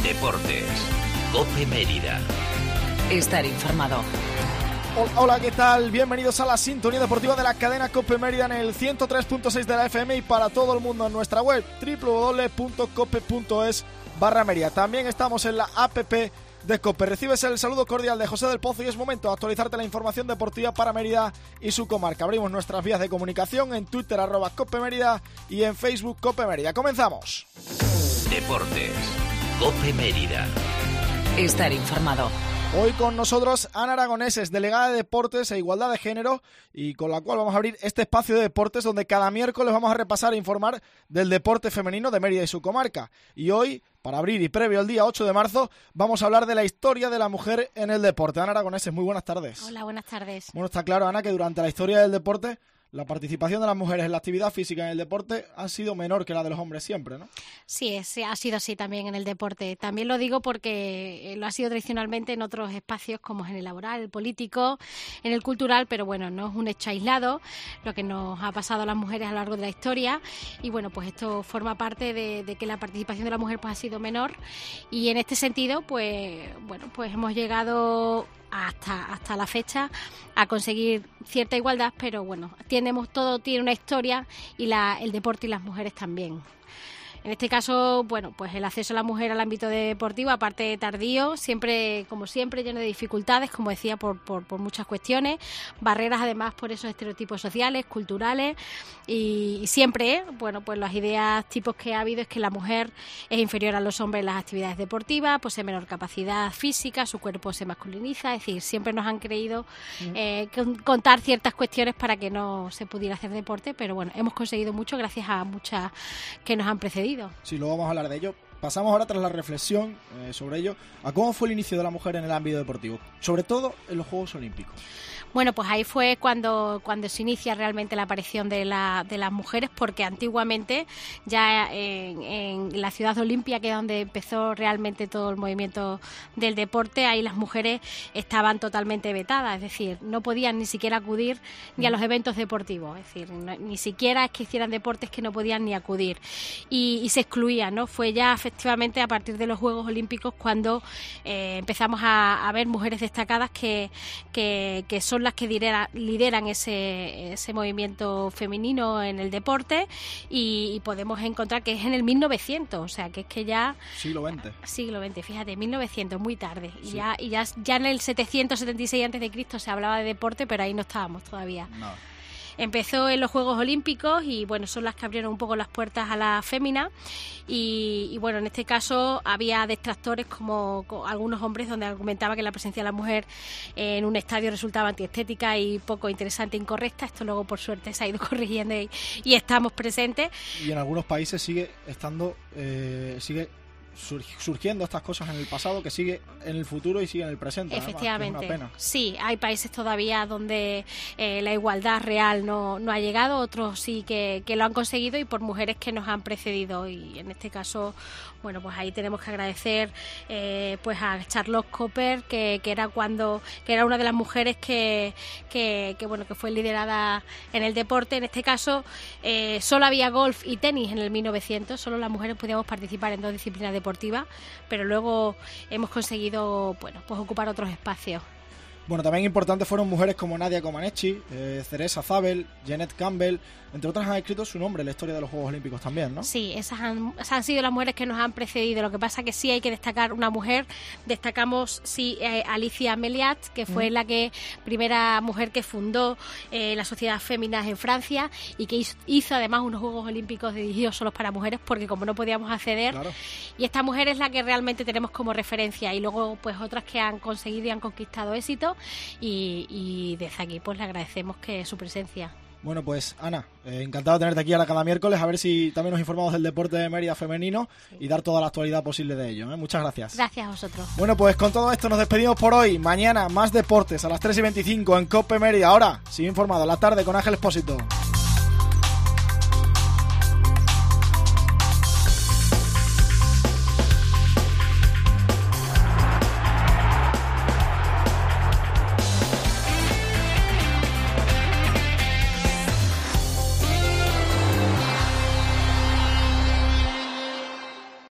Deportes. COPE Mérida. Estar informado. Hola, ¿qué tal? Bienvenidos a la sintonía deportiva de la cadena COPE Mérida en el 103.6 de la FM y para todo el mundo en nuestra web www.cope.es/Mérida. También estamos en la APP de COPE. Recibes el saludo cordial de José del Pozo y es momento de actualizarte la información deportiva para Mérida y su comarca. Abrimos nuestras vías de comunicación en Twitter @COPE Mérida y en Facebook COPE Mérida. ¡Comenzamos! Deportes. COPE Mérida. Estar informado. Hoy con nosotros Ana Aragoneses, delegada de Deportes e Igualdad de Género, y con la cual vamos a abrir este espacio de deportes donde cada miércoles vamos a repasar e informar del deporte femenino de Mérida y su comarca. Y hoy, para abrir y previo al día 8 de marzo, vamos a hablar de la historia de la mujer en el deporte. Ana Aragoneses, muy buenas tardes. Hola, buenas tardes. Bueno, está claro, Ana, que durante la historia del deporte la participación de las mujeres en la actividad física en el deporte ha sido menor que la de los hombres siempre, ¿no? Sí, ha sido así también en el deporte. También lo digo porque lo ha sido tradicionalmente en otros espacios como en el laboral, el político, en el cultural, pero bueno, no es un hecho aislado lo que nos ha pasado a las mujeres a lo largo de la historia y bueno, pues esto forma parte de que la participación de la mujer pues ha sido menor y en este sentido pues bueno, pues hemos llegado hasta la fecha a conseguir cierta igualdad, pero bueno, todo tiene una historia y el deporte y las mujeres también. En este caso, bueno, pues el acceso a la mujer al ámbito deportivo, aparte tardío, como siempre, lleno de dificultades, como decía, por muchas cuestiones, barreras además por esos estereotipos sociales, culturales y siempre, bueno, pues las ideas tipos que ha habido es que la mujer es inferior a los hombres en las actividades deportivas, posee menor capacidad física, su cuerpo se masculiniza, es decir, siempre nos han creído contar ciertas cuestiones para que no se pudiera hacer deporte, pero bueno, hemos conseguido mucho gracias a muchas que nos han precedido. Sí, luego vamos a hablar de ello. Pasamos ahora, tras la reflexión sobre ello, a cómo fue el inicio de la mujer en el ámbito deportivo, sobre todo en los Juegos Olímpicos. Bueno, pues ahí fue cuando se inicia realmente la aparición de las mujeres, porque antiguamente ya en la ciudad de Olimpia, que es donde empezó realmente todo el movimiento del deporte, ahí las mujeres estaban totalmente vetadas, es decir, no podían ni siquiera acudir ni a los eventos deportivos, es decir, ni siquiera es que hicieran deportes que no podían ni acudir y se excluían, ¿no? Fue ya efectivamente a partir de los Juegos Olímpicos cuando empezamos a ver mujeres destacadas que son las que lideran ese movimiento femenino en el deporte y podemos encontrar que es en el 1900, o sea que es que ya... Siglo XX, fíjate, 1900, muy tarde. Sí. Y ya en el 776 a.C. se hablaba de deporte, pero ahí no estábamos todavía. No. Empezó en los Juegos Olímpicos y bueno, son las que abrieron un poco las puertas a la fémina y bueno, en este caso había detractores como algunos hombres donde argumentaba que la presencia de la mujer en un estadio resultaba antiestética y poco interesante e incorrecta. Esto luego por suerte se ha ido corrigiendo y estamos presentes. Y en algunos países sigue surgiendo estas cosas en el pasado, que sigue en el futuro y sigue en el presente. Efectivamente, es una pena. Sí, hay países todavía donde la igualdad real no ha llegado, otros sí que lo han conseguido y por mujeres que nos han precedido y en este caso, bueno, pues ahí tenemos que agradecer pues a Charlotte Cooper, que era una de las mujeres que fue liderada en el deporte. En este caso solo había golf y tenis en el 1900, solo las mujeres podíamos participar en dos disciplinas deportivas, pero luego hemos conseguido pues ocupar otros espacios. Bueno, también importantes fueron mujeres como Nadia Comaneci, Teresa Zabel, Jeanette Campbell, entre otras han escrito su nombre en la historia de los Juegos Olímpicos también, ¿no? Sí, esas han sido las mujeres que nos han precedido. Lo que pasa que sí hay que destacar una mujer. Destacamos Alicia Meliat, que fue la primera mujer que fundó la Sociedad Féminas en Francia y que hizo además unos Juegos Olímpicos dirigidos solo para mujeres porque como no podíamos acceder, claro. Y esta mujer es la que realmente tenemos como referencia y luego pues otras que han conseguido y han conquistado éxito y desde aquí pues le agradecemos su presencia. Bueno, pues Ana, encantado de tenerte aquí cada miércoles, a ver si también nos informamos del deporte de Mérida femenino y dar toda la actualidad posible de ello. Muchas gracias. Gracias a vosotros. Bueno, pues con todo esto nos despedimos por hoy. Mañana más deportes a las 3:25 en COPE Mérida. Ahora, sigue informado, a la tarde con Ángel Expósito.